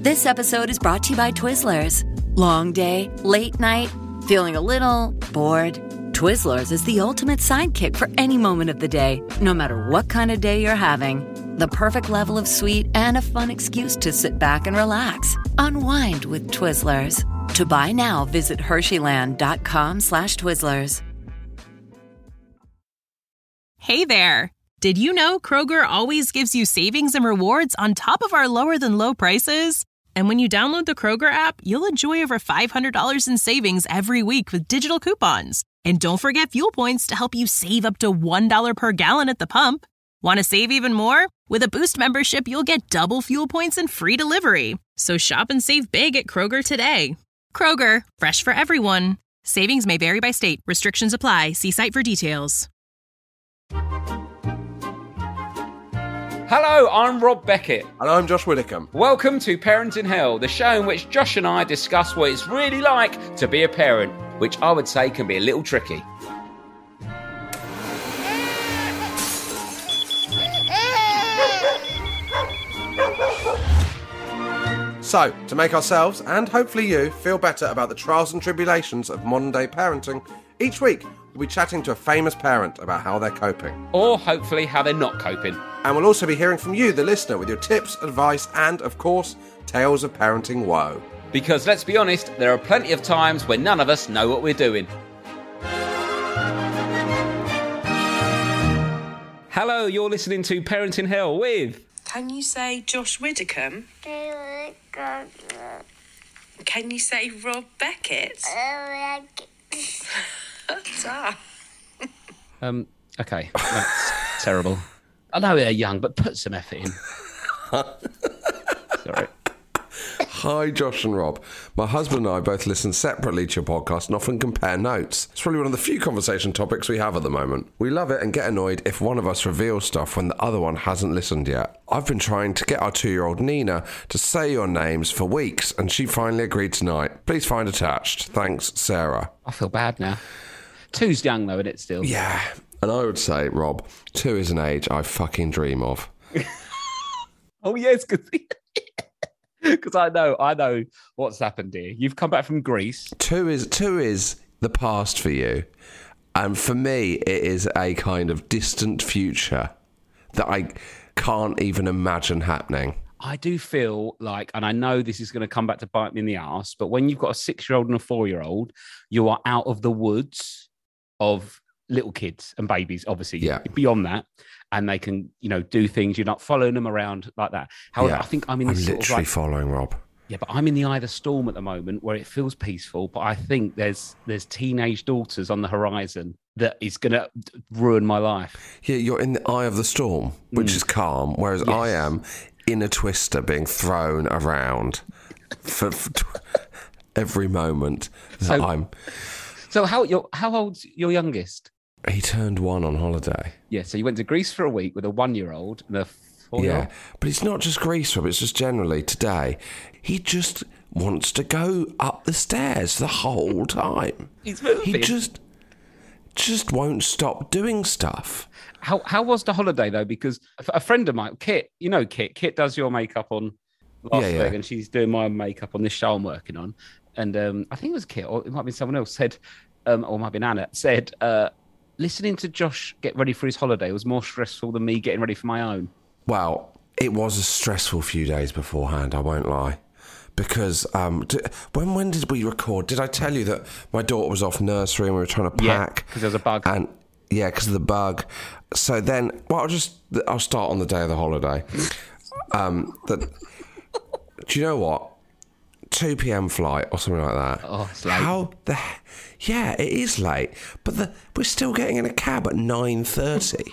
This episode is brought to you by Twizzlers. Long day, late night, feeling a little bored? Twizzlers is the ultimate sidekick for any moment of the day, no matter what kind of day you're having. The perfect level of sweet and a fun excuse to sit back and relax. Unwind with Twizzlers. To buy now, visit Hersheyland.com/Twizzlers. Hey there! Did you know Kroger always gives you savings and rewards on top of our lower-than-low prices? And when you download the Kroger app, you'll enjoy over $500 in savings every week with digital coupons. And don't forget fuel points to help you save up to $1 per gallon at the pump. Want to save even more? With a Boost membership, you'll get double fuel points and free delivery. So shop and save big at Kroger today. Kroger, fresh for everyone. Savings may vary by state. Restrictions apply. See site for details. Hello, I'm Rob Beckett. And I'm Josh Widdicombe. Welcome to Parent in Hell, the show in which Josh and I discuss what it's really like to be a parent, which I would say can be a little tricky. So, to make ourselves, and hopefully you, feel better about the trials and tribulations of modern-day parenting, each week we'll be chatting to a famous parent about how they're coping. Or hopefully how they're not coping. And we'll also be hearing from you, the listener, with your tips, advice, and, of course, tales of parenting woe. Because, let's be honest, there are plenty of times when none of us know what we're doing. Hello, you're listening to Parent in Hell with... Can you say Josh Widdicombe? Can you say Rob Beckett? Okay, that's terrible. I know they're young, but put some effort in. Sorry. Hi, Josh and Rob. My husband and I both listen separately to your podcast and often compare notes. It's probably one of the few conversation topics we have at the moment. We love it and get annoyed if one of us reveals stuff when the other one hasn't listened yet. I've been trying to get our 2-year-old Nina to say your names for weeks, and she finally agreed tonight. Please find attached. Thanks, Sarah. I feel bad now. 2's young, though, isn't it, still? Yeah, and I would say, Rob, 2 is an age I fucking dream of. Oh, yes, because I know what's happened here. You've come back from Greece. 2 is the past for you. And for me, it is a kind of distant future that I can't even imagine happening. I do feel like, and I know this is going to come back to bite me in the arse, but when you've got a 6-year-old and a 4-year-old, you are out of the woods of little kids and babies, obviously. Yeah. Beyond that. And they can, do things. You're not following them around like that. However, Yeah. I think I'm in this literally following Rob. Yeah, but I'm in the eye of the storm at the moment where it feels peaceful, but I think there's teenage daughters on the horizon that is going to ruin my life. Yeah, you're in the eye of the storm, which is calm, whereas Yes. I am in a twister being thrown around for every moment that I'm... So how old's your youngest? He turned 1 on holiday. Yeah, so you went to Greece for a week with a 1-year-old and a 4-year-old? Yeah, but it's not just Greece, Rob, it's just generally today. He just wants to go up the stairs the whole time. He's moving. He just won't stop doing stuff. How was the holiday, though? Because a friend of mine, Kit, Kit does your makeup on last week, and she's doing my makeup on this show I'm working on. And I think it was Kit, or it might have been someone else, said, or it might have been Anna, said... listening to Josh get ready for his holiday was more stressful than me getting ready for my own. Well, it was a stressful few days beforehand, I won't lie. Because when did we record? Did I tell you that my daughter was off nursery and we were trying to pack? Yeah, because there was a bug. And yeah, because of the bug. So then, I'll start on the day of the holiday. Do you know what? 2 p.m. flight or something like that. Oh, it's late. Yeah, it is late. But we're still getting in a cab at 9:30.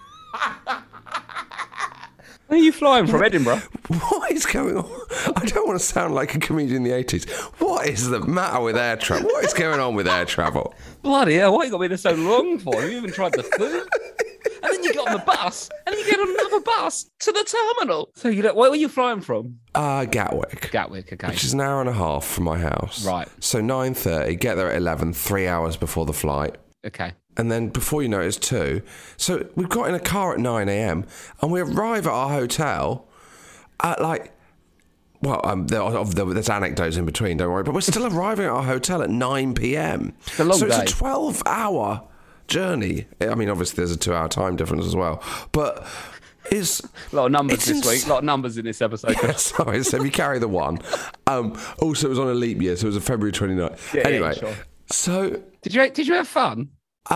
Where are you flying from? Edinburgh? What is going on? I don't want to sound like a comedian in the 80s. What is the matter with air travel? What is going on with air travel? Bloody hell, why you got to be there so long for? Have you even tried the food? And then you get on the bus, and then you get on another bus to the terminal. So where were you flying from? Gatwick. Gatwick, okay. Which is an hour and a half from my house. Right. So 9:30, get there at 11, 3 hours before the flight. Okay. And then before you know it, it's 2. So we've got in a car at 9 a.m. and we arrive at our hotel at like Well, there's anecdotes in between, don't worry. But we're still arriving at our hotel at 9 p.m. It's a long day. It's a 12-hour journey. I mean, obviously, there's a 2-hour time difference as well. But it's... A lot of numbers this week. A lot of numbers in this episode. Yeah, sorry, so we carry the one. Also, it was on a leap year, so it was a February 29th. Yeah, anyway, sure. So... Did you have fun?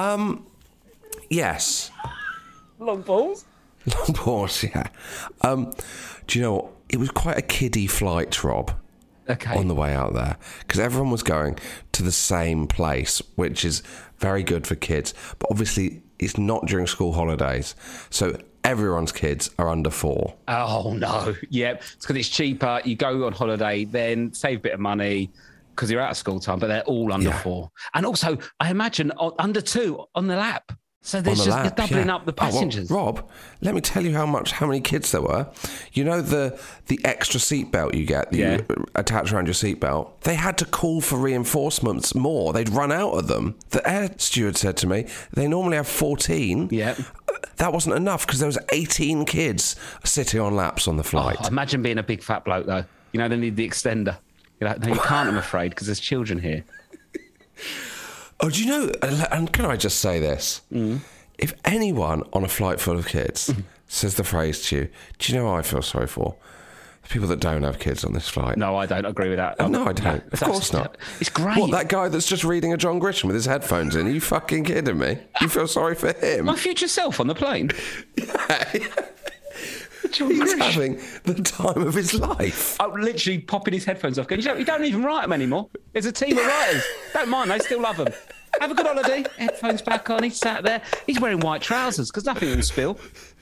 Yes. Long balls? Long balls, yeah. Do you know what? It was quite a kiddie flight, Rob. Okay. On the way out there, because everyone was going to the same place, which is very good for kids. But obviously, it's not during school holidays, so everyone's kids are under 4. Oh no! Yeah, it's because it's cheaper. You go on holiday, then save a bit of money because you're out of school time. But they're all under 4, and also I imagine under 2 on the lap. So there's just doubling up the passengers. Oh, well, Rob, let me tell you how many kids there were. You know the extra seatbelt you get that you attach around your seatbelt? They had to call for reinforcements more. They'd run out of them. The air steward said to me, they normally have 14. Yeah. That wasn't enough because there was 18 kids sitting on laps on the flight. Oh, imagine being a big fat bloke, though. You know, they need the extender. You're like, no, you can't, I'm afraid, because there's children here. Oh, do you know, and can I just say this? If anyone on a flight full of kids says the phrase to you, do you know what I feel sorry for? The people that don't have kids on this flight. No, I don't agree with that. No, I don't. Of course not. It's great. What, that guy that's just reading a John Grisham with his headphones in? Are you fucking kidding me? You feel sorry for him? My future self on the plane. Yeah. John He's Grisham. having the time of his life. Oh, literally popping his headphones off. You don't even write them anymore. There's a team of writers. Don't mind, they still love them. Have a good holiday. Headphones back on. He's sat there. He's wearing white trousers because nothing will spill.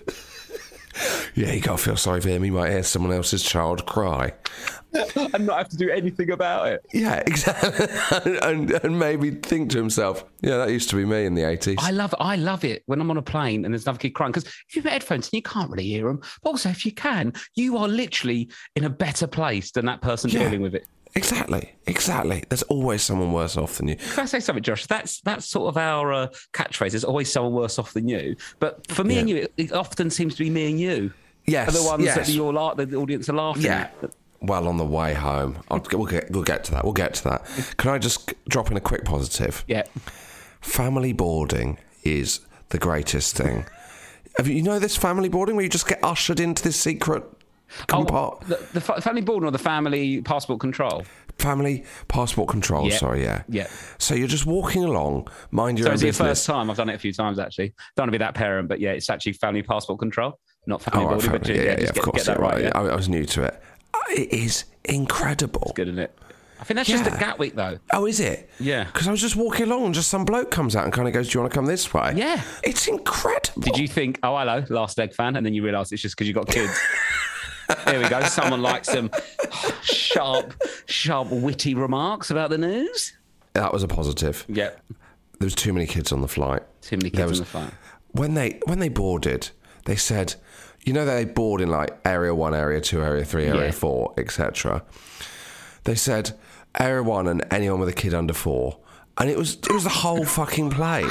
Yeah, you can't feel sorry for him. He might hear someone else's child cry. And not have to do anything about it. Yeah, exactly. and maybe think to himself, yeah, that used to be me in the 80s. I love it when I'm on a plane and there's another kid crying, because if you've got headphones and you can't really hear them, but also if you can, you are literally in a better place than that person dealing with it. Exactly. There's always someone worse off than you. Can I say something, Josh? That's sort of our catchphrase. There's always someone worse off than you. But for me and you, it often seems to be me and you. Yes. Are the ones that the audience are laughing at. Well, on the way home, we'll get to that. Can I just drop in a quick positive? Yeah. Family boarding is the greatest thing. You know this family boarding where you just get ushered into this secret compartment? The family boarding or the family passport control? Family passport control, sorry, yeah. Yeah. So you're just walking along, mind your own business. So it's the first time. I've done it a few times, actually. Don't want to be that parent, but yeah, it's actually family passport control, not family boarding. But get that right. Yeah. I was new to it. It is incredible. It's good, isn't it? I think that's just at Gatwick, though. Oh, is it? Yeah. Because I was just walking along and just some bloke comes out and kind of goes, do you want to come this way? Yeah. It's incredible. Did you think, oh, hello, Last Leg fan, and then you realise it's just because you've got kids? There we go. Someone likes some sharp, witty remarks about the news. That was a positive. Yeah. There was too many kids on the flight. Too many kids on the flight. When they boarded, they said, you know, they board in like Area 1, Area 2, Area 3, Area 4, etc. They said Area 1 and anyone with a kid under 4. And it was the whole fucking plane.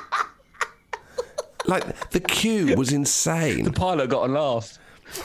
Like, the queue was insane. The pilot got on last.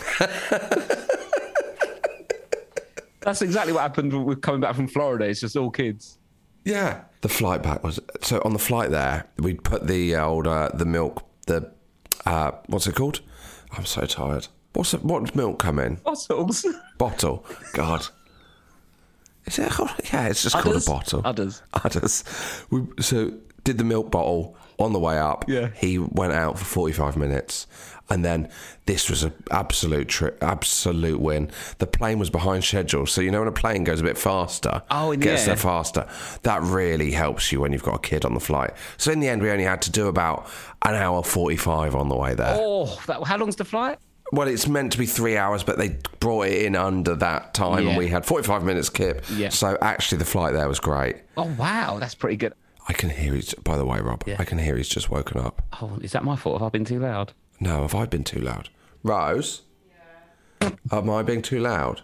That's exactly what happened with coming back from Florida. It's just all kids. Yeah. The flight back was... So on the flight there, we'd put the old, the milk, what's it called? I'm so tired. What milk come in? Bottles. Bottle. God. Is it? Yeah, it's just called a bottle. Udders. So did the milk bottle on the way up. Yeah. He went out for 45 minutes. And then this was an absolute win. The plane was behind schedule. So, you know, when a plane goes a bit faster, gets there faster, that really helps you when you've got a kid on the flight. So in the end, we only had to do about an hour 45 on the way there. Oh, how long's the flight? Well, it's meant to be 3 hours, but they brought it in under that time, and we had 45 minutes, Kip. Yeah. So actually, the flight there was great. Oh, wow, that's pretty good. I can hear by the way, Rob, I can hear he's just woken up. Oh, is that my fault? Have I been too loud? No, have I been too loud? Rose? Yeah. Am I being too loud?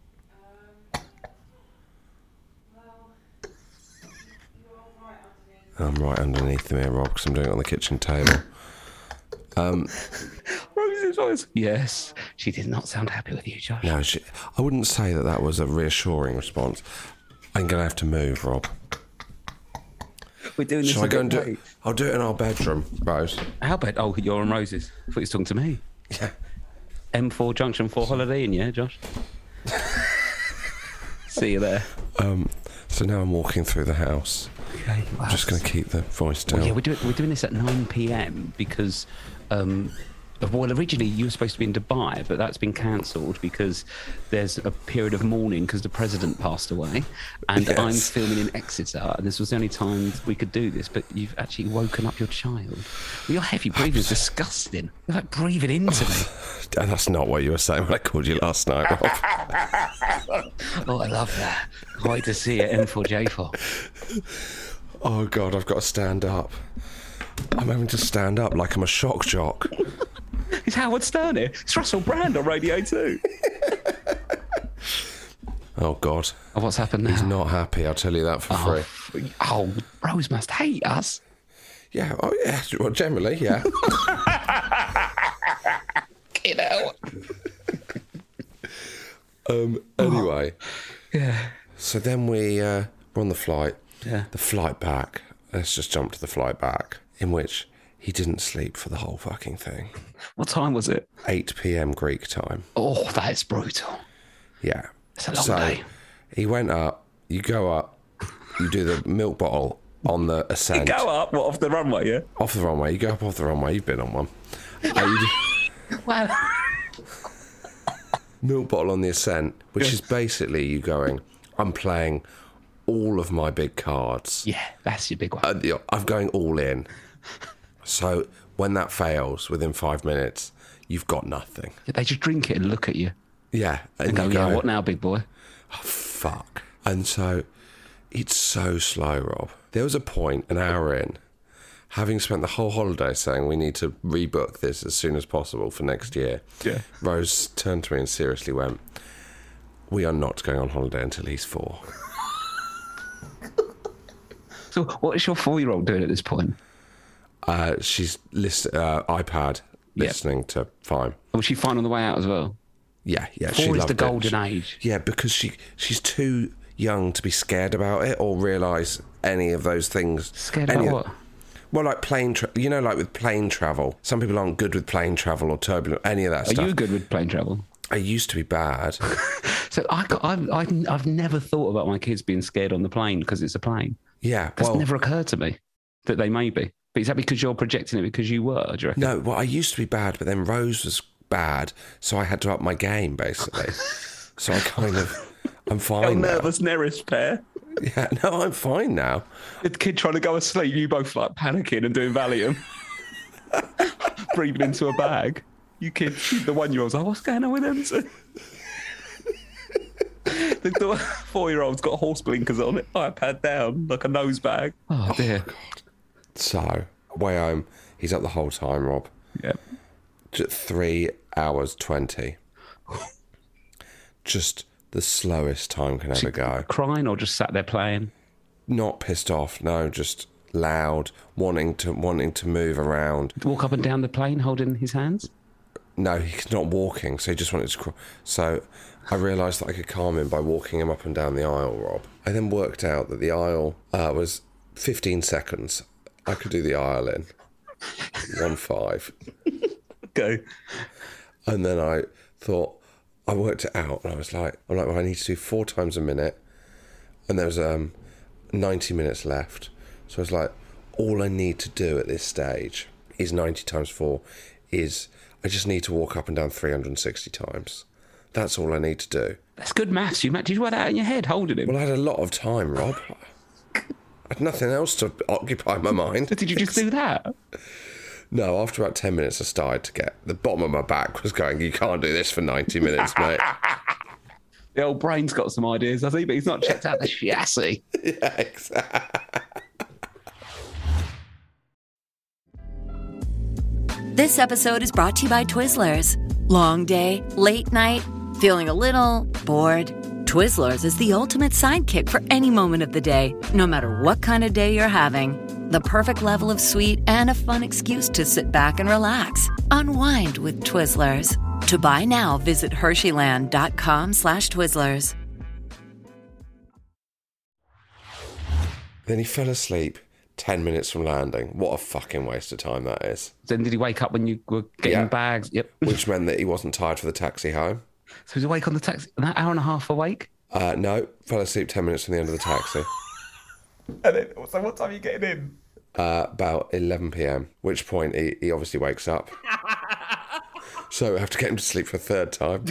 Well, you're right underneath. I'm right underneath me, Rob, because I'm doing it on the kitchen table. Rose is voice. Yes. She did not sound happy with you, Josh. No, I wouldn't say that was a reassuring response. I'm going to have to move, Rob. We're doing this. Shall I go and do it? I'll do it in our bedroom, Rose. Our bed? Oh, you're on Rose's. I thought you were talking to me. Yeah. M4 Junction 4 Holiday Inn, yeah, Josh? See you there. So now I'm walking through the house. Okay. I'm just going to keep the voice down. Well, yeah, we're doing this at 9 p.m. because, well, originally you were supposed to be in Dubai, but that's been cancelled because there's a period of mourning because the president passed away, and Yes. I'm filming in Exeter, and this was the only time we could do this. But you've actually woken up your child. Well, your heavy breathing is disgusting. You're like breathing into me. That's not what you were saying when I called you last night, Rob. Oh, I love that. Great to see it. N4J4. Oh, God, I've got to stand up. I'm having to stand up like I'm a shock jock. It's Howard Stern here. It's Russell Brand on Radio 2. Oh, God. Oh, what's happened now? He's not happy, I'll tell you that for free. Oh, Rose must hate us. Yeah, oh, yeah. Well, generally, yeah. Get out. Anyway. Yeah. So then we're on the flight. Yeah. The flight back. Let's just jump to the flight back, in which he didn't sleep for the whole fucking thing. What time was it? 8 p.m. Greek time. Oh, that is brutal. Yeah. It's a long day. He went up, you go up, you do the milk bottle on the ascent. Go up, what, off the runway, yeah? Off the runway. You go up off the runway. You've been on one. Well, Milk bottle on the ascent, which is basically you going, I'm playing all of my big cards. yeah, that's your big one. I'm going all in. So when that fails within 5 minutes, you've got nothing. They just drink it and look at you Yeah. and go, you yeah, what now, big boy? Oh, fuck. And so it's so slow, Rob. There was a point, an hour in, having spent the whole holiday saying we need to rebook this as soon as possible for next year. Yeah. Rose turned to me and seriously went, we are not going on holiday until he's 4. So what is your 4-year-old doing at this point? She's iPad listening to Fine. Was she fine on the way out as well? Yeah. 4 she is loved the it. golden age. Yeah, because she's too young to be scared about it or realise any of those things. Scared about what? Well, like like with plane travel. Some people aren't good with plane travel or turbulent, any of that Are stuff. you good with plane travel? I used to be bad. So I've never thought about my kids being scared on the plane because it's a plane. Yeah, It's never occurred to me that they may be. But is that because you're projecting it because you were, do you reckon? No, well, I used to be bad, but then Rose was bad, so I had to up my game, basically. So I'm fine now. nervous Neris pair. Yeah, no, I'm fine now. The kid trying to go asleep, you both like panicking and doing Valium. Breathing into a bag. You kid, the 1-year-old's like, what's going on with him? The 4-year-old's got horse blinkers on it, iPad down, like a nose bag. Oh, dear. God. So, way home, he's up the whole time, Rob. Yep. 3 hours 20. Just the slowest time can ever go. Crying or just sat there playing? Not pissed off, no, just loud, wanting to move around. Walk up and down the plane holding his hands? No, he's not walking, so he just wanted to cry. So I realised that I could calm him by walking him up and down the aisle, Rob. I then worked out that the aisle was 15 seconds. I could do the aisle in 1.5. Go. And then I thought, I worked it out, and I was like, well, I need to do 4 times a minute, and there was 90 minutes left. So I was like, all I need to do at this stage is 90 times 4 is I just need to walk up and down 360 times. That's all I need to do. That's good maths. Did you work that out in your head holding him? Well, I had a lot of time, Rob. I had nothing else to occupy my mind. Did you just do that? No, after about 10 minutes, I started to get... The bottom of my back was going, you can't do this for 90 minutes, mate. The old brain's got some ideas, has he? But he's not checked out the chassis. Yeah, exactly. This episode is brought to you by Twizzlers. Long day, late night, feeling a little bored? Twizzlers is the ultimate sidekick for any moment of the day, no matter what kind of day you're having. the perfect level of sweet and a fun excuse to sit back and relax. Unwind with Twizzlers. To buy now, visit Hersheyland.com/Twizzlers. Then he fell asleep 10 minutes from landing. What a fucking waste of time that is. Then did he wake up when you were getting bags? Yep. Which meant that he wasn't tired for the taxi home. So he was awake on the taxi, an hour and a half awake? No, fell asleep 10 minutes from the end of the taxi. And then, so what time are you getting in? About 11 p.m, which point he obviously wakes up. So I have to get him to sleep for a third time.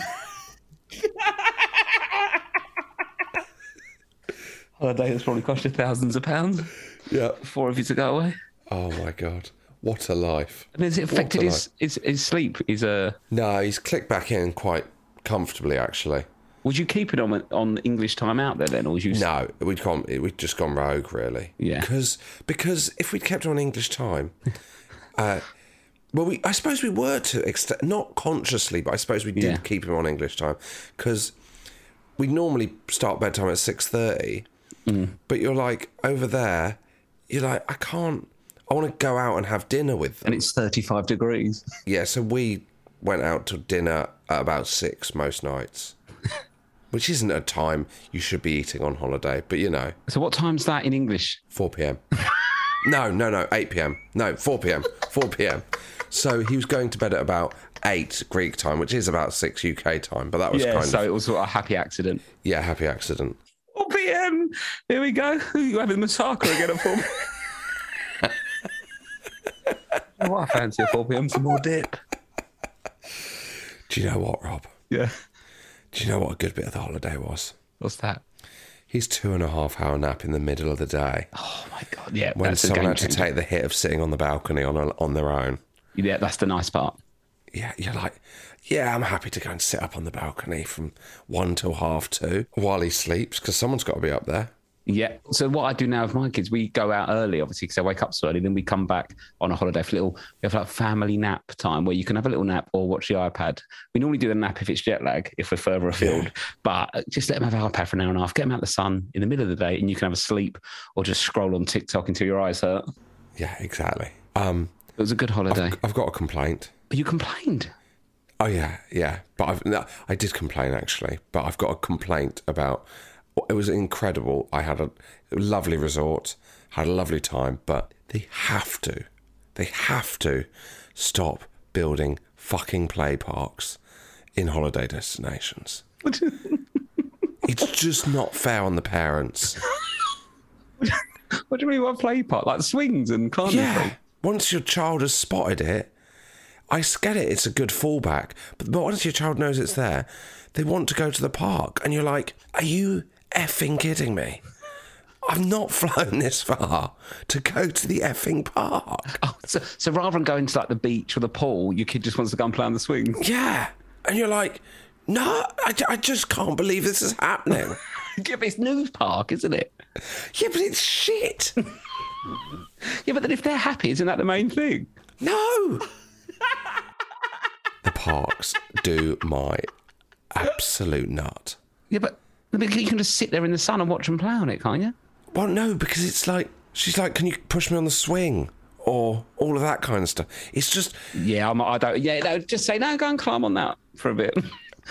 Holiday that's probably cost you thousands of pounds. Yeah. 4 of you to go away. Oh my God. What a life. And has it affected his sleep? No, he's clicked back in quite comfortably, actually. Would you keep it on English time out there then? Or would you... No, we'd just gone rogue, really. Yeah. Because if we'd kept it on English time... I suppose we were to not consciously, but I suppose we did keep him on English time because we normally start bedtime at 6:30. But you're like over there, you're like I want to go out and have dinner with them, and it's 35 degrees. Yeah, so we went out to dinner at about 6 most nights, which isn't a time you should be eating on holiday, but you know. So what time's that in English? 4 p.m. No, 8 p.m. No, 4 p.m. 4 p.m. So he was going to bed at about 8 Greek time, which is about 6 UK time, but that was so it was sort of a happy accident. Yeah, happy accident. 4 p.m. Here we go. You having the Moussaka again at 4 p.m? What, I fancy a 4 p.m. some more dip. Do you know what, Rob? Yeah. Do you know what a good bit of the holiday was? What's that? His 2.5 hour nap in the middle of the day. Oh my God, yeah. When someone had to take the hit of sitting on the balcony on their own. Yeah, that's the nice part. Yeah, you're like, yeah, I'm happy to go and sit up on the balcony from 1 till 2:30 while he sleeps, because someone's got to be up there. Yeah. So what I do now with my kids, we go out early, obviously, because they wake up so early. Then we come back on a holiday for we have like family nap time where you can have a little nap or watch the iPad. We normally do a nap if it's jet lag, if we're further afield. But just let them have an iPad for an hour and a half, get them out in the sun in the middle of the day, and you can have a sleep or just scroll on TikTok until your eyes hurt. Yeah, exactly. It was a good holiday. I've got a complaint. You complained? Oh, yeah. But I did complain, actually. But I've got a complaint about... It was incredible. I had a lovely resort, had a lovely time, but they have to stop building fucking play parks in holiday destinations. It's just not fair on the parents. What do you mean by play park? Like swings and climbing? Yeah. Once your child has spotted it, I get it, it's a good fallback, but once your child knows it's there, they want to go to the park, and you're like, are you effing kidding me? I've not flown this far to go to the effing park. Oh, so rather than going to like the beach or the pool, your kid just wants to go and play on the swings? Yeah. And you're like, no, I just can't believe this is happening. Yeah, but it's News Park, isn't it? Yeah, but it's shit. Yeah, but then if they're happy, isn't that the main thing? No. The parks do my absolute nut. Yeah, but you can just sit there in the sun and watch them play on it, can't you? Well, no, because it's like, she's like, can you push me on the swing? Or all of that kind of stuff. It's just... Yeah, I don't... Yeah, no, just say, no, go and climb on that for a bit.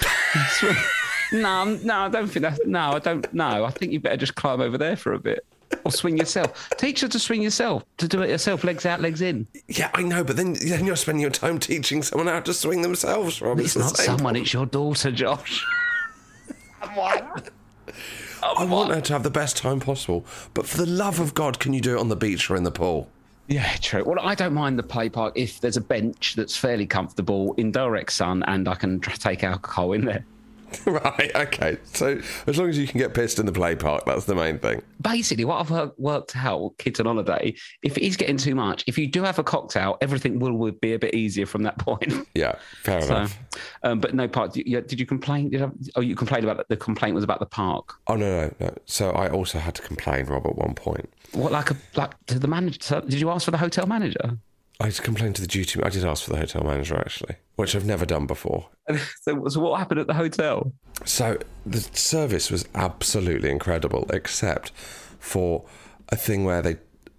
No, I don't think that... No, I don't... No, I think you better just climb over there for a bit. Or swing yourself. Teach her to swing yourself, to do it yourself, legs out, legs in. Yeah, I know, but then you're spending your time teaching someone how to swing themselves, Rob. It's not someone, it's your daughter, Josh. What? I want her to have the best time possible, but for the love of God, can you do it on the beach or in the pool? Yeah, true. Well, I don't mind the play park if there's a bench that's fairly comfortable in direct sun and I can take alcohol in there. Right, okay. So as long as you can get pissed in the play park, that's the main thing. Basically, what I've worked out, kids on holiday, if it is getting too much, if you do have a cocktail, everything will be a bit easier from that point. Yeah, fair enough. But no park. Did you complain? You complained about the complaint was about the park. Oh no. So I also had to complain, Rob, at one point. What, like to the manager? Did you ask for the hotel manager? I complained to the duty. I did ask for the hotel manager, actually, which I've never done before. So what happened at the hotel? So the service was absolutely incredible, except for a thing where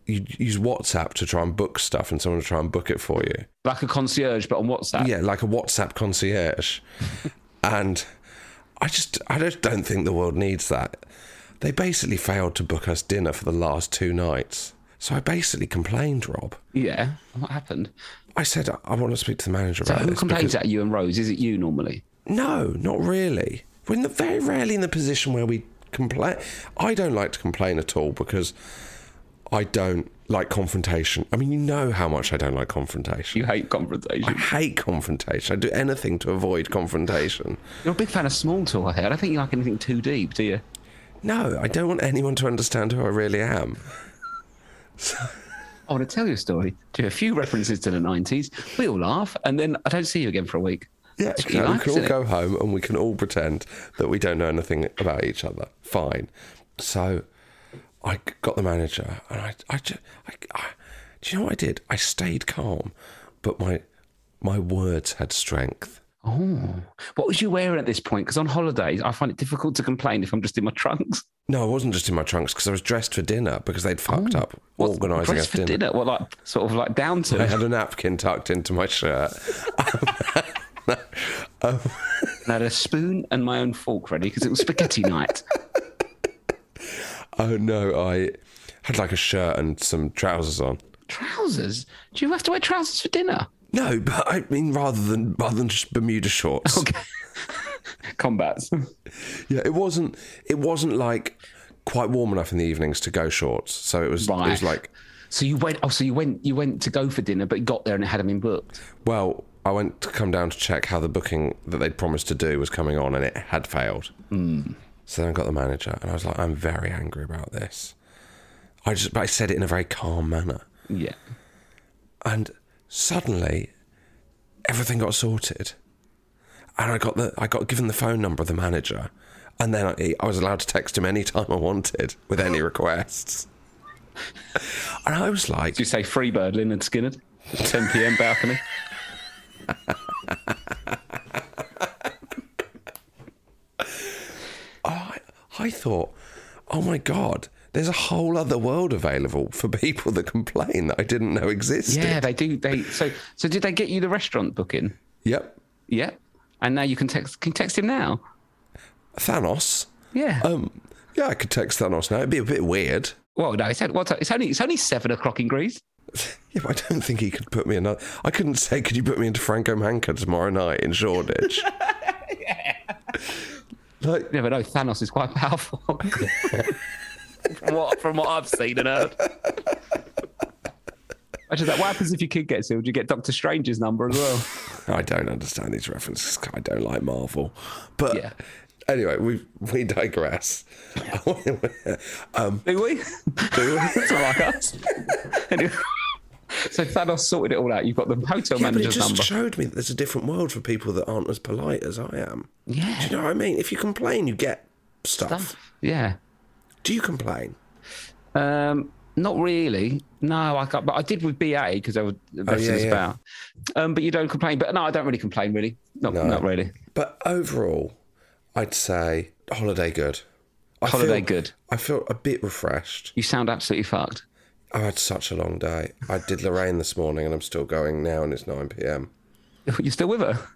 you use WhatsApp to try and book stuff and someone will try and book it for you. Like a concierge, but on WhatsApp. Yeah, like a WhatsApp concierge. And I just don't think the world needs that. They basically failed to book us dinner for the last 2 nights. So I basically complained, Rob. Yeah. What happened? I said, I want to speak to the manager about So who this. complains at you and Rose? Is it you normally? No, not really. We're very rarely in the position where we complain. I don't like to complain at all because I don't like confrontation. I mean, you know how much I don't like confrontation. You hate confrontation. I hate confrontation. I do anything to avoid confrontation. You're a big fan of small talk, I don't think you like anything too deep, do you? No, I don't want anyone to understand who I really am. So... I want to tell you a story. Do a few references to the 90s. We all laugh, and then I don't see you again for a week. Yeah, we can all go home and we can all pretend that we don't know anything about each other. Fine. So I got the manager, and do you know what I did? I stayed calm, but my words had strength. Oh, what was you wearing at this point? Because on holidays, I find it difficult to complain if I'm just in my trunks. No, I wasn't just in my trunks because I was dressed for dinner because they'd fucked up organising us for dinner. What, like sort of like down to? I had a napkin tucked into my shirt. I had a spoon and my own fork ready because it was spaghetti night. Oh no, I had like a shirt and some trousers on. Trousers? Do you have to wear trousers for dinner? No, but I mean rather than just Bermuda shorts. Okay. Combats. Yeah, it wasn't like quite warm enough in the evenings to go shorts. So it was Right. It was like. So you went. Oh, so you went to go for dinner, but you got there and it hadn't been booked. Well, I went to come down to check how the booking that they'd promised to do was coming on, and it had failed. So then I got the manager, and I was like, I'm very angry about this. But I said it in a very calm manner. Yeah. And suddenly, everything got sorted, and I got given the phone number of the manager, and then I was allowed to text him any time I wanted with any requests. And I was like, Did you say Freebird, Lynyrd Skynyrd, 10 p.m. balcony? I thought, oh my God, there's a whole other world available for people that complain that I didn't know existed. Yeah, they do. So did they get you the restaurant booking? Yep. Yeah. And now you can text. Can you text him now? Thanos. Yeah. Yeah, I could text Thanos now. It'd be a bit weird. Well, no, it's only 7 o'clock in Greece. Yeah, but I don't think he could put me in. I couldn't say, could you put me into Franco Manca tomorrow night in Shoreditch? Yeah. Like, You never know. Thanos is quite powerful. from what I've seen and heard. Actually, what happens if your kid gets ill? Do you get Doctor Strange's number as well? I don't understand these references. I don't like Marvel. But Yeah. anyway, we digress. Do we? Do we? It's not like us. Anyway, so Thanos sorted it all out. You've got the hotel Yeah, but it manager's just number. showed me that there's a different world for people that aren't as polite as I am. Yeah. Do you know what I mean? If you complain, you get stuff. Yeah. Do you complain? Not really. No, I can't. But I did with BA because they were messing about. But you don't complain. But no, I don't really complain. Really, not really. But overall, I'd say holiday good. Good. I feel a bit refreshed. You sound absolutely fucked. I had such a long day. I did Lorraine this morning, and I'm still going now, and it's 9 p.m. You're still with her?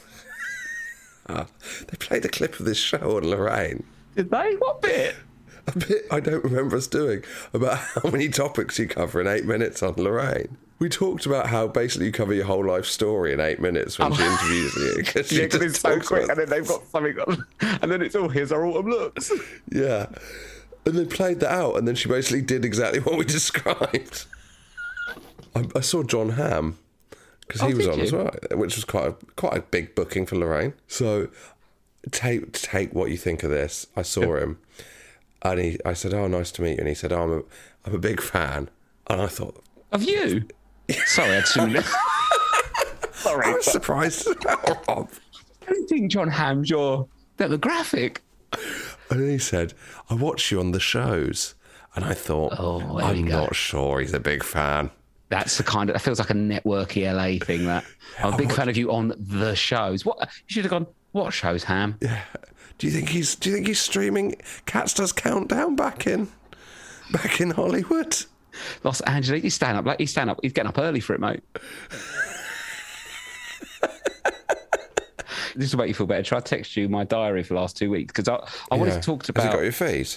They played a clip of this show on Lorraine. Did they? What bit? A bit I don't remember us doing about how many topics you cover in 8 minutes on Lorraine. We talked about how basically you cover your whole life story in 8 minutes when she interviews you. Because it's so quick, and then they've got something on, and then it's all here's our autumn looks. Yeah. And they played that out, and then she basically did exactly what we described. I saw John Hamm, because he was on as well, which was quite a big booking for Lorraine. So take what you think of this. I saw him, and I said, "Oh, nice to meet you." And he said, "Oh, I'm a big fan." And I thought, Of you? Sorry, I shouldn't. Sorry, I was surprised as well, Rob. I don't think John Hamm's your demographic. And he said, "I watch you on the shows." And I thought, I'm not sure he's a big fan. That's the kind of, that feels like a networky LA thing, that. I'm a big fan of you on the shows. What? You should have gone, what shows, Ham? Yeah. Do you think he's streaming Cats Does Countdown back in Hollywood? Los Angeles. He's staying up. He's getting up early for it, mate. This will make you feel better. Try to text you my diary for the last 2 weeks because I wanted to talk about. Has it got your fees?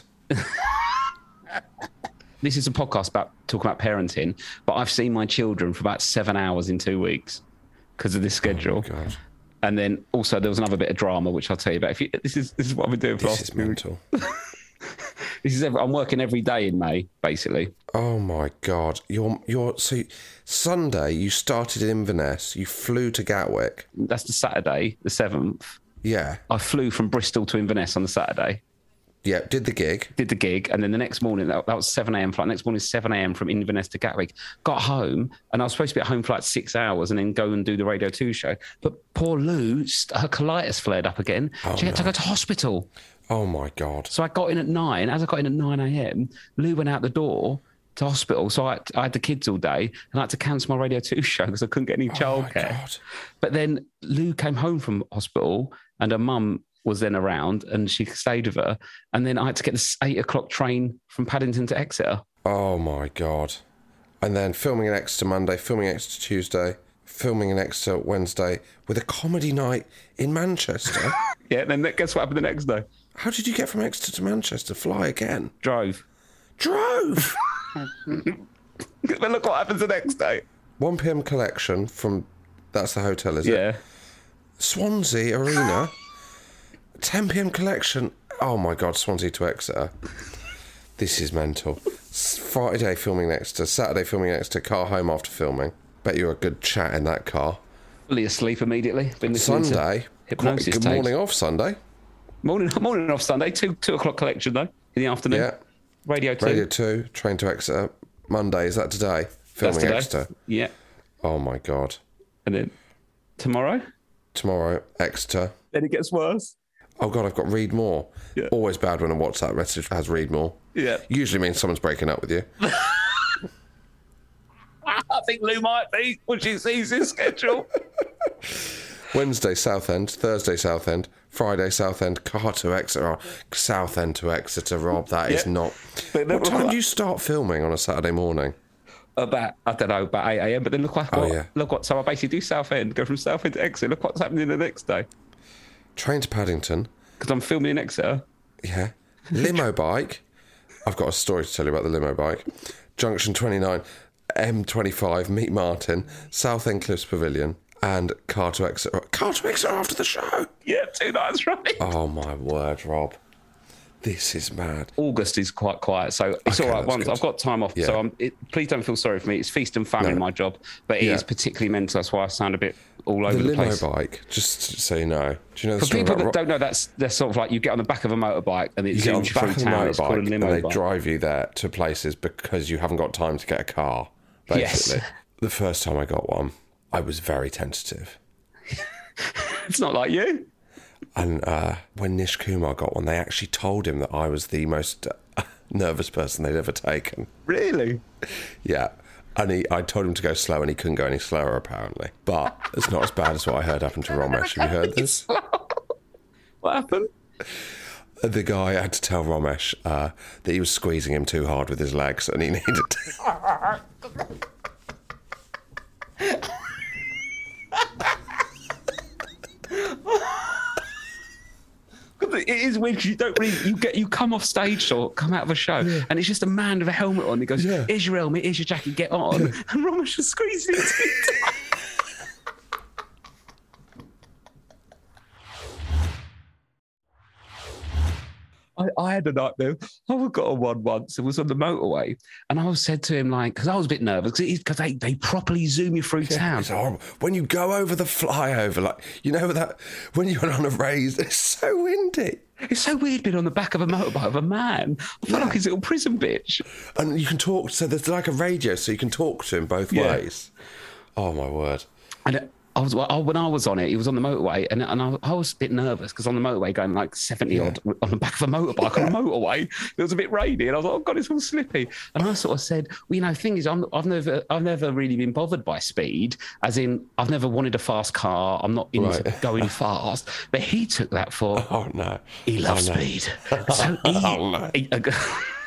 This is a podcast about talking about parenting, but I've seen my children for about 7 hours in 2 weeks because of this schedule. Oh, God. And then also there was another bit of drama, which I'll tell you about. This is what I've been doing for. This is mental. I'm working every day in May, basically. Oh my God! So Sunday you started in Inverness. You flew to Gatwick. That's the Saturday, the 7th. Yeah. I flew from Bristol to Inverness on the Saturday. Yeah, did the gig. And then the next morning, that was 7 a.m. flight. Next morning, 7 a.m. from Inverness to Gatwick. Got home, and I was supposed to be at home for like 6 hours and then go and do the Radio 2 show. But poor Lou, her colitis flared up again. She had to go to hospital. Oh, my God. So I got in at 9. As I got in at 9 a.m., Lou went out the door to hospital. So I had the kids all day, and I had to cancel my Radio 2 show because I couldn't get any childcare. But then Lou came home from hospital, and her mum was then around and she stayed with her. And then I had to get this 8 o'clock train from Paddington to Exeter. Oh, my God. And then filming in Exeter Monday, filming in Exeter Tuesday, filming in Exeter Wednesday with a comedy night in Manchester. Yeah, and then guess what happened the next day? How did you get from Exeter to Manchester? Fly again? Drove. But look what happens the next day. 1 p.m. collection from, that's the hotel, is it? Yeah. Swansea Arena. 10 p.m. collection. Oh my God, Swansea to Exeter. This is mental. Friday filming in Exeter, Saturday filming in Exeter, car home after filming. Bet you were a good chat in that car. Fully asleep immediately. Sunday. Hypnosis good morning off Sunday. Morning off Sunday. 2 o'clock collection though, in the afternoon. Yeah. Radio 2. Radio 2, train to Exeter. Monday, is that today? Filming today. Exeter. Yeah. Oh my God. And then tomorrow, Exeter. Then it gets worse. Oh God, I've got read more. Yeah. Always bad when a WhatsApp message has read more. Yeah. Usually means someone's breaking up with you. I think Lou might be when she sees this schedule. Wednesday, Southend. Thursday, Southend. Friday, Southend. Car to Exeter. Southend to Exeter, Rob. That is not... What time do you start filming on a Saturday morning? About 8 a.m. But then look what... So I basically do Southend, go from Southend to Exeter. Look what's happening the next day. Train to Paddington. Because I'm filming in Exeter. Yeah. Limo bike. I've got a story to tell you about the limo bike. Junction 29, M25, meet Martin, Southend Cliffs Pavilion, and car to Exeter. Car to Exeter after the show. Yeah, 2 nights right. Oh my word, Rob. This is mad. August is quite quiet, so it's all right. Once I've got time off, Yeah. so please don't feel sorry for me. It's feast and famine, my job, but it is particularly mental. That's why I sound a bit all over the place. The limo bike, just so you know. Do you know the For story people about that don't know, they're sort of like you get on the back of a motorbike and it you get on zooms the you back through of the town. It's called a motorbike limo and they bike. drive you there to places because you haven't got time to get a car, basically. Yes. The first time I got one, I was very tentative. It's not like you. And when Nish Kumar got one, they actually told him that I was the most nervous person they'd ever taken. Really? Yeah. And I told him to go slow and he couldn't go any slower, apparently. But it's not as bad as what I heard happened to Ramesh. Have you heard this? What happened? The guy had to tell Ramesh that he was squeezing him too hard with his legs and he needed to... It is weird. You don't really. You come off stage or come out of a show, and it's just a man with a helmet on. He goes, "Here's your helmet. Here's your jacket. Get on." And Ramesh was squeezing it. I had a nightmare. I got on one once. It was on the motorway, and I said to him because I was a bit nervous because they properly zoom you through town. It's horrible. When you go over the flyover, that when you're on a raised, it's so windy. It's so weird being on the back of a motorbike of a man. I feel like he's a little prison bitch. And you can talk, so there's like a radio, so you can talk to him both ways. Oh, my word. And when I was on it, he was on the motorway, and I was a bit nervous because on the motorway going like 70 odd on the back of a motorbike on a motorway, it was a bit rainy, and I was like, oh God, it's all slippy. And I sort of said, well, thing is, I've never really been bothered by speed, as in I've never wanted a fast car. I'm not into going fast. But he took that for, oh no, he loves speed. So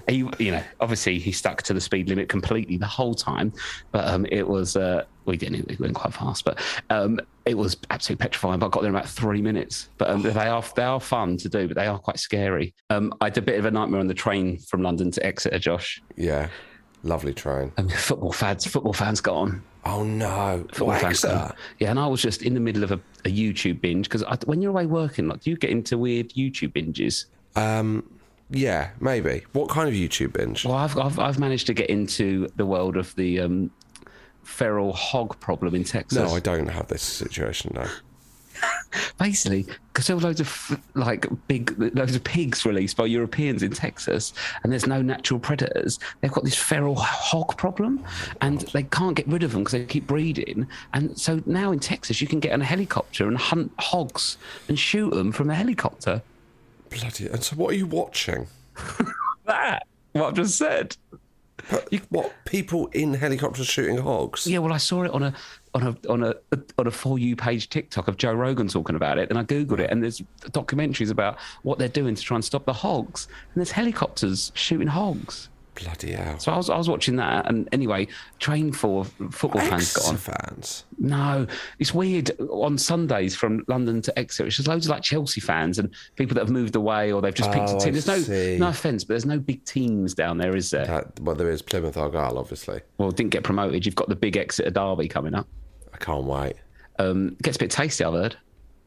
Obviously he stuck to the speed limit completely the whole time, but it was we went quite fast, but it was absolutely petrifying. But I got there in about 3 minutes. But they are fun to do, but they are quite scary. I had a bit of a nightmare on the train from London to Exeter, Josh. Yeah, lovely train. Football fans got on. Oh no! Exeter. Yeah, and I was just in the middle of a YouTube binge because when you're away working, do you get into weird YouTube binges? Yeah, maybe. What kind of YouTube binge? Well, I've managed to get into the world of the feral hog problem in Texas. No, I don't have this situation, no. Basically, because there were loads of pigs released by Europeans in Texas, and there's no natural predators. They've got this feral hog problem, and they can't get rid of them because they keep breeding. And so now in Texas, you can get on a helicopter and hunt hogs and shoot them from a helicopter. Bloody! And so, what are you watching? What I've just said. What, people in helicopters shooting hogs? Yeah, well, I saw it on a For You page TikTok of Joe Rogan talking about it, and I googled it, and there's documentaries about what they're doing to try and stop the hogs, and there's helicopters shooting hogs. Bloody hell! So I was watching that, and anyway, train for football fans got on. Fans? No, it's weird. On Sundays from London to Exeter, it's just loads of like Chelsea fans and people that have moved away or they've just picked a team. There's no offence, but there's no big teams down there, is there? Well, there is Plymouth Argyle, obviously. Well, didn't get promoted. You've got the big Exeter derby coming up. I can't wait. Gets a bit tasty, I've heard.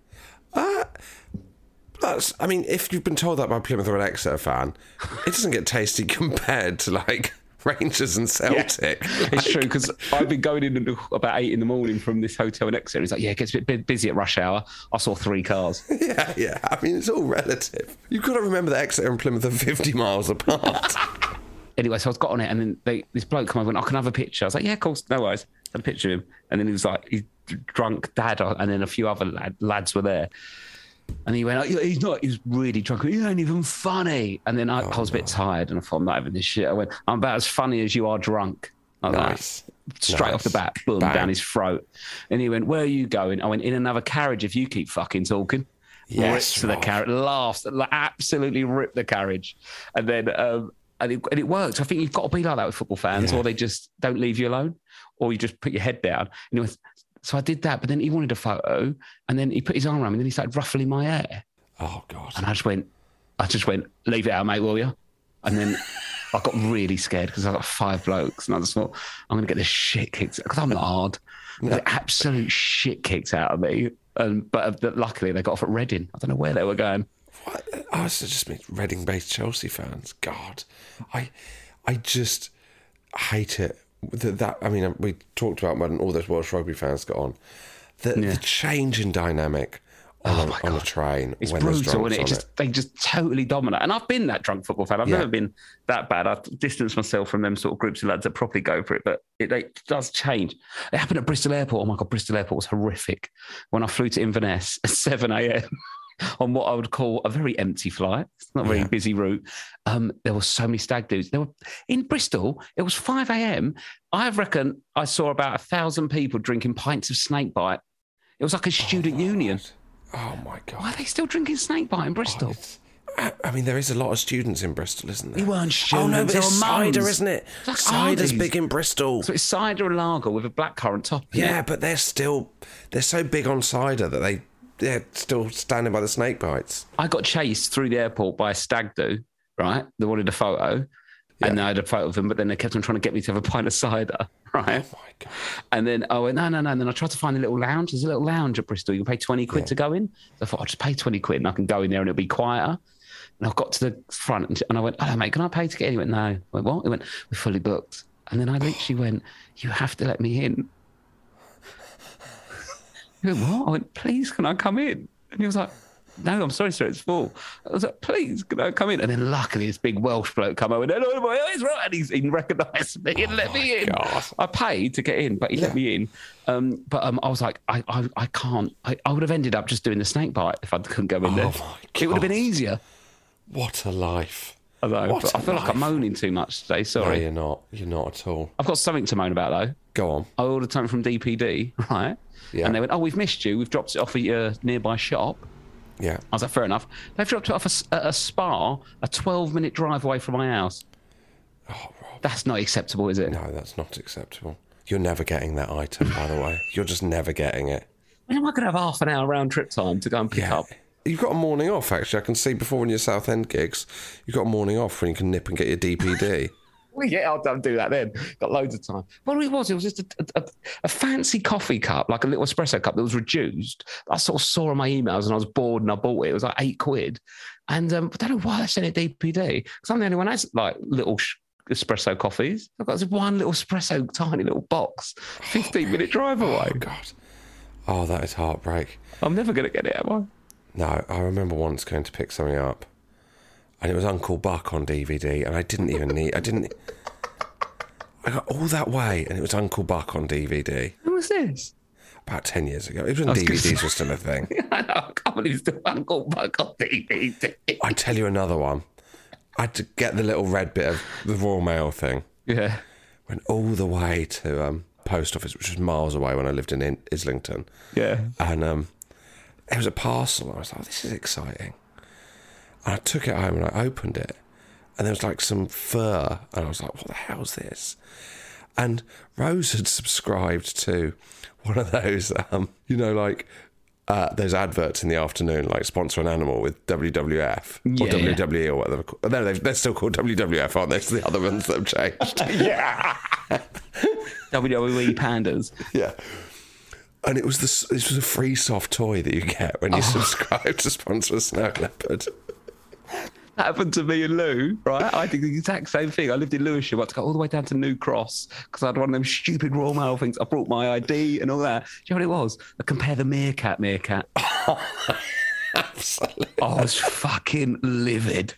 If you've been told that by a Plymouth or an Exeter fan, it doesn't get tasty compared to like Rangers and Celtic. Yeah, it's true, because I've been going in about 8 a.m. from this hotel in Exeter. It's like, it gets a bit busy at rush hour. I saw 3 cars. Yeah. I mean, it's all relative. You've got to remember that Exeter and Plymouth are 50 miles apart. Anyway, so I got on it, and then this bloke come over and went, I can have a picture. I was like, yeah, of course, no worries. Had a picture of him. And then he was like, he's drunk dad, and then a few other lads were there. And he went, he's really drunk. He ain't even funny. And then I was a bit tired, and I thought, I'm not having this shit. I went, I'm about as funny as you are drunk. Nice. Straight off the bat, boom, bang. Down his throat. And he went, where are you going? I went, in another carriage if you keep fucking talking. Yes, ripped to the carriage, laughed, absolutely ripped the carriage. And then, and it worked. I think you've got to be like that with football fans, or they just don't leave you alone, or you just put your head down. And he went, so I did that, but then he wanted a photo, and then he put his arm around me, and then he started ruffling my hair. Oh God! And I just went, leave it out, mate, will you? And then I got really scared because I got 5 blokes, and I just thought, I'm going to get the shit kicked, because I'm not hard. The absolute shit kicked out of me. But luckily they got off at Reading. I don't know where they were going. What? Oh, it's just Reading-based Chelsea fans. God, I just hate it. We talked about when all those Welsh rugby fans got on. The change in dynamic on a train. It's when brutal, isn't it? They just totally dominate. And I've been that drunk football fan. I've never been that bad. I've distanced myself from them sort of groups of lads that properly go for it. But it does change. It happened at Bristol Airport. Oh my God, Bristol Airport was horrific. When I flew to Inverness at 7 a.m. on what I would call a very empty flight. It's not a very busy route. There were so many stag do's. In Bristol, it was 5 a.m. I reckon I saw about 1,000 people drinking pints of snakebite. It was like a student union. Oh my God. Why are they still drinking snakebite in Bristol? I mean, there is a lot of students in Bristol, isn't there? They weren't students. Oh no, but it's cider, mums. Isn't it? Like Cider's big in Bristol. So it's cider and lager with a blackcurrant top. Yeah, but they're so big on cider that they're still standing by the snake bites. I got chased through the airport by a stag do, right? They wanted a photo. Yeah. And I had a photo of them, but then they kept on trying to get me to have a pint of cider, right? Oh, my God. And then I went, no. And then I tried to find a little lounge. There's a little lounge at Bristol. You can pay 20 quid to go in. So I thought, I'll just pay 20 quid and I can go in there and it'll be quieter. And I got to the front and I went, hello, mate, can I pay to get in? He went, no. I went, what? He went, we're fully booked. And then I literally went, you have to let me in. He went, what? I went, please, can I come in? And he was like, no, I'm sorry, sir, it's full. I was like, please, can I come in? And then luckily this big Welsh bloke come over and he's right. And he recognised me and let me in. God. I paid to get in, but he let me in. But I was like, I can't. I would have ended up just doing the snake bite if I couldn't go in there. My God. It would have been easier. What a life. I know, but I feel like I'm moaning too much today, sorry. No, you're not. You're not at all. I've got something to moan about, though. Go on. I ordered something from DPD, right? Yeah. And they went, we've missed you. We've dropped it off at your nearby shop. Yeah. I was like, fair enough. They've dropped it off at a Spa, a 12-minute drive away from my house. Oh, Rob. That's not acceptable, is it? No, that's not acceptable. You're never getting that item, by the way. You're just never getting it. When am I going to have half an hour round trip time to go and pick up? You've got a morning off, actually. I can see before in your Southend gigs, you've got a morning off when you can nip and get your DPD. Well, yeah, I'll do that then. Got loads of time. Well, it was just a fancy coffee cup, like a little espresso cup that was reduced. I sort of saw on my emails and I was bored and I bought it. It was like £8. And I don't know why they sent it DPD, because I'm the only one that has like little espresso coffees. I've got this one little espresso, tiny little box, 15-minute drive away. Oh, God. Oh, that is heartbreak. I'm never going to get it, am I? No, I remember once going to pick something up and it was Uncle Buck on DVD and I got all that way and it was Uncle Buck on DVD. Who was this? About 10 years ago. It was when DVDs were still a thing. I know, I can't believe it's still Uncle Buck on DVD. I'd tell you another one. I had to get the little red bit of the Royal Mail thing. Yeah. Went all the way to post office, which was miles away when I lived in Islington. Yeah. And it was a parcel. I was like, this is exciting. And I took it home and I opened it. And there was like some fur. And I was like, what the hell's this? And Rose had subscribed to one of those, like those adverts in the afternoon, like sponsor an animal with WWF or WWE or whatever. No, they're still called WWF, aren't they? It's the other ones that have changed. Yeah. WWE pandas. Yeah. And it was this was a free soft toy that you get when you subscribe to sponsor a snow leopard. That happened to me and Lou, right? I did the exact same thing. I lived in Lewisham. I had to go all the way down to New Cross because I had one of them stupid Royal Mail things. I brought my ID and all that. Do you know what it was? I compare the meerkat. Absolutely. I was fucking livid.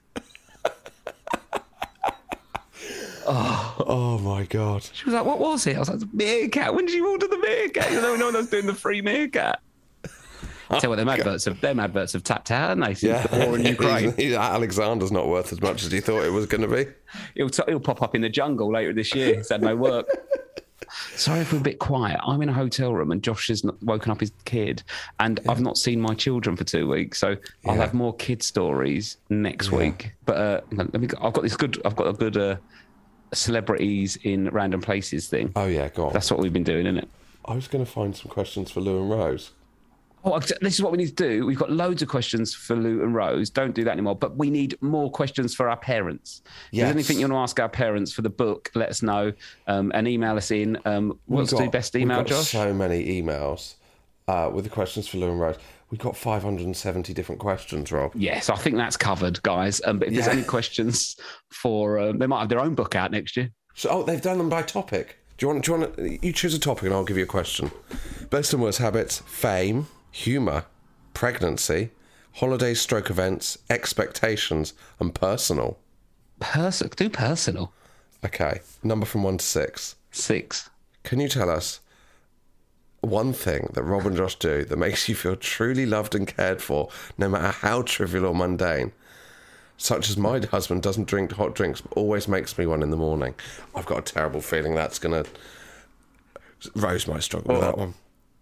Oh my God. She was like, what was it? I was like, meerkat. When did you order the meerkat? You know, no one was doing the free meerkat. I tell you what, them adverts have tapped out, and they since the war in Ukraine. Alexander's not worth as much as he thought it was going to be. He'll pop up in the jungle later this year. He's had no work. Sorry if we're a bit quiet. I'm in a hotel room and Josh has woken up his kid, and I've not seen my children for 2 weeks, so I'll have more kid stories next week. But I've got a good celebrities in random places thing. Oh yeah, go on. That's what we've been doing, isn't it? I was going to find some questions for Lou and Rose. Oh, this is what we need to do. We've got loads of questions for Lou and Rose. Don't do that anymore. But we need more questions for our parents. Yes. If there's anything you want to ask our parents for the book, let us know and email us in. What's the best email, Josh? We've got so many emails with the questions for Lou and Rose. We've got 570 different questions, Rob. Yes, I think that's covered, guys. But if there's any questions for... they might have their own book out next year. So, they've done them by topic. Do you want you choose a topic and I'll give you a question. Best and worst habits, fame, humour, pregnancy, holidays, stroke events, expectations, and personal. Do personal. Okay, number from 1 to 6. 6. Can you tell us one thing that Rob and Josh do that makes you feel truly loved and cared for, no matter how trivial or mundane? Such as my husband doesn't drink hot drinks, but always makes me one in the morning. I've got a terrible feeling that's going to... Rose might struggle with that one.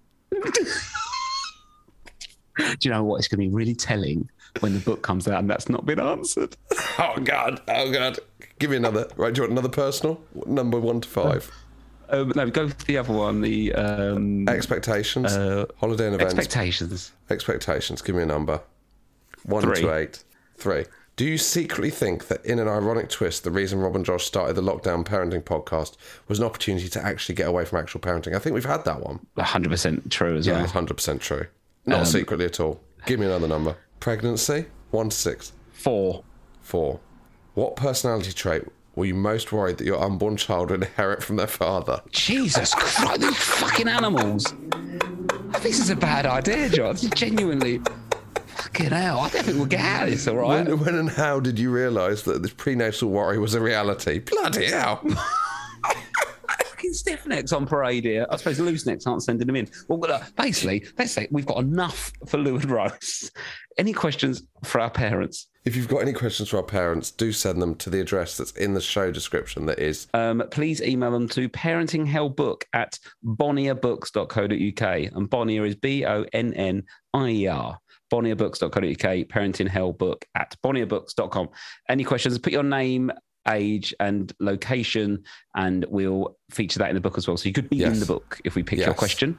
Do you know what? It's going to be really telling when the book comes out and that's not been answered. Oh, God. Give me another. Right, do you want another personal? Number 1 to 5. No, go for the other one. The expectations, holiday and events. Expectations. Give me a number. 1 to 8. 3. Do you secretly think that in an ironic twist, the reason Rob and Josh started the Lockdown Parenting podcast was an opportunity to actually get away from actual parenting? I think we've had that one. 100% true as well. Yeah, 100% true. Not secretly at all. Give me another number. Pregnancy, 1 to 6. 4. What personality trait were you most worried that your unborn child would inherit from their father? Jesus Christ, these fucking animals. This is a bad idea, John. Genuinely. Fucking hell. I don't think we'll get out of this, all right? When and how did you realise that this prenatal worry was a reality? Bloody hell. Stiff necks on parade here. I suppose loose necks aren't sending them in. Well, basically, let's say we've got enough for Lou and Rose. Any questions for our parents? If you've got any questions for our parents, do send them to the address that's in the show description. That is, please email them to parentinghellbook@bonnierbooks.co.uk, and Bonnier is BONNIER. bonnierbooks.co.uk, parentinghellbook@bonnierbooks.com. Any questions? Put your name age and location, and we'll feature that in the book as well. So you could be in the book if we pick your question.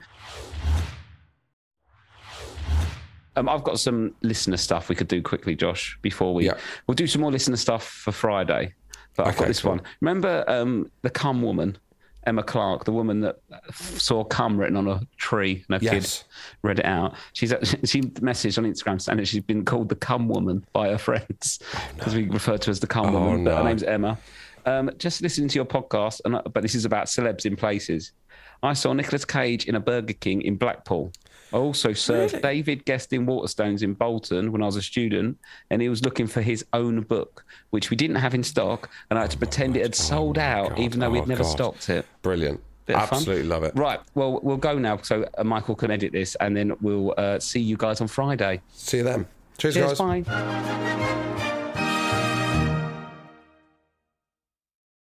I've got some listener stuff we could do quickly, Josh, before we'll do some more listener stuff for Friday. But I've got this one. Remember the cum woman, Emma Clark, the woman that saw cum written on a tree and her kid read it out. She messaged on Instagram saying that she's been called the cum woman by her friends because we refer to her as the cum woman. But her name's Emma. Just listening to your podcast, but this is about celebs in places. I saw Nicolas Cage in a Burger King in Blackpool. I also served David Guest in Waterstones in Bolton when I was a student, and he was looking for his own book, which we didn't have in stock, and I had to pretend it had sold out, even though we'd never stocked it. Brilliant. Absolutely love it. Right, well, we'll go now, so Michael can edit this, and then we'll see you guys on Friday. See you then. Cheers guys. Bye.